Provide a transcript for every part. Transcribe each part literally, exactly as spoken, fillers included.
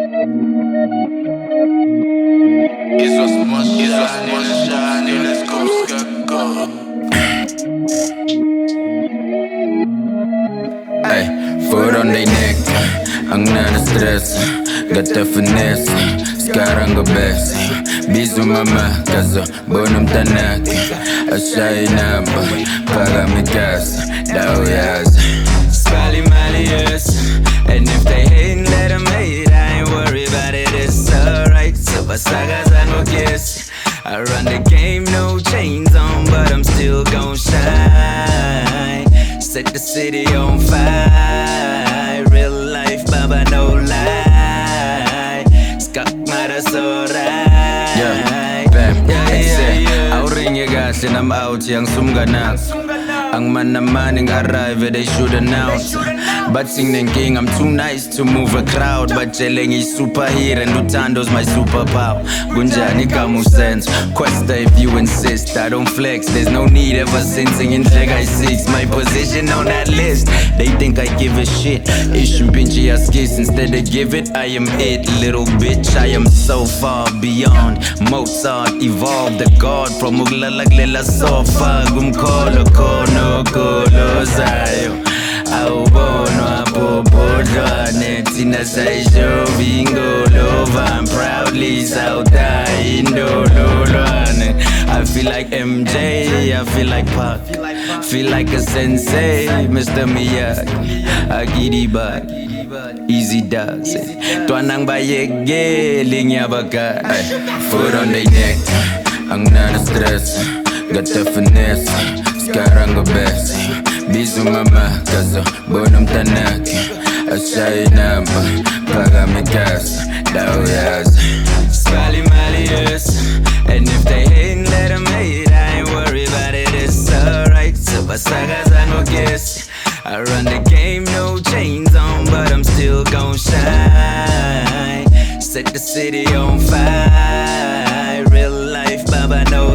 Isso as monshani, let's go skakko. Ay, foot on their neck, ang nana-stress. Got the finesse, sekarang ngebes. Bisu mama, kaso bonum tanak. Asyai napa, pagamikas, dawyas. Smiley Malius, and if they hatin', let them hate. I ain't worried about it, it's alright. So basagas I no kiss. I run the game, no chains on, but I'm still gon' shine. Set the city on fire. Real life, baba, no lie. Skak mara so right. Yeah, bam, yeah, yeah, yeah. I'll ring your gas and I'm out, yang sumganak. Ang man naman ang arrive, they should announce. But singing king, I'm too nice to move a crowd. But chilling is superhero and Lutando's my superpower. Gunjani kamu sense, Questa if you insist. I don't flex, there's no need ever since singing Leg I six. My position on that list, they think I give a shit. Ishun pinchi askis, instead they give it, I am it. Little bitch, I am so far beyond. Mozart evolved the god from Uglalaglela sofa. Gumkolo kono kolo sayo. Aubono apopodwane tina saisho bingo lova. I'm proudly South Indololwane. I feel like M J, I feel like Pac, feel like a sensei, Mister Miyagi, Agidi back, easy does it. Tuanang bayege, linya baka. Foot on their neck, ang nana-stress. Got the finesse, sekarang ngebes. Bisu mama, kaso bonum tanak. Asyai napa, pagamikas, dawyas. Smiley Malius, and if they hatin', let them hate. I ain't worried about it, it's alright. So basagas I no kiss. I run the game, no chains on, but I'm still gon' shine. Set the city on fire. Real life, baba, no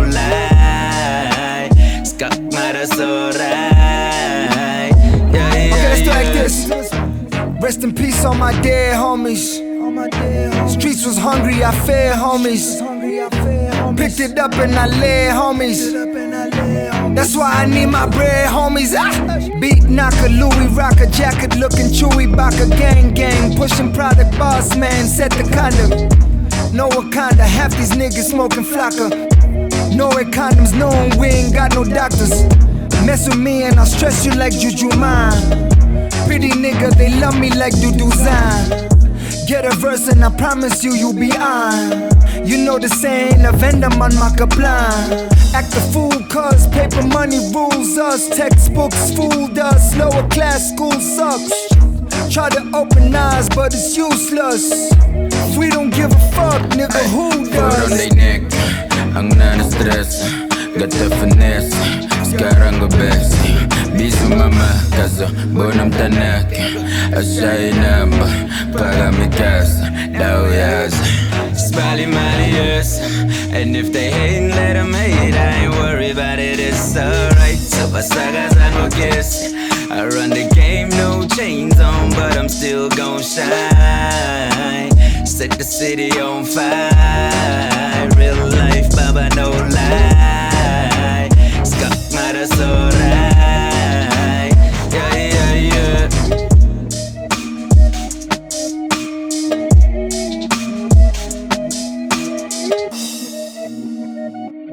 lie. Skak mara so right. Yeah, yeah, Okay, let's do yeah. like this. Rest in peace on my dead homies. Streets was hungry, I fed homies. Picked it up and I led homies. That's why I need my bread homies. Ah! Beat knocker, Louis rocker, jacket looking chewy, baka gang gang, pushing product boss man, set the conduct. No Wakanda, half these niggas smoking flocka. No way condoms, no we ain't got no doctors. Mess with me and I'll stress you like Juju mine. Pretty nigga, they love me like Dudu Zan. Get a verse and I promise you, you'll be on. You know the saying, a vendor man makaplan. Act a fool cause paper money rules us. Textbooks fooled us, lower class school sucks. Try to open eyes but it's useless. We don't give a fuck, nigga, who Foot on does? their neck, ang nana-stress. Got the finesse, sekarang ngebes. Bisu mama, kaso bonum tanak. Asyai napa, pagamikas, dawyas. Smiley Malius, and if they hatin', let them hate. I ain't worried about it, it's alright. So basagas I no kiss. I run the game, no chains on, but I'm still gon' shine. Set the city on fire. Real life, baba, no lie. Skak mara so right. Yeah, yeah, yeah. Thank you.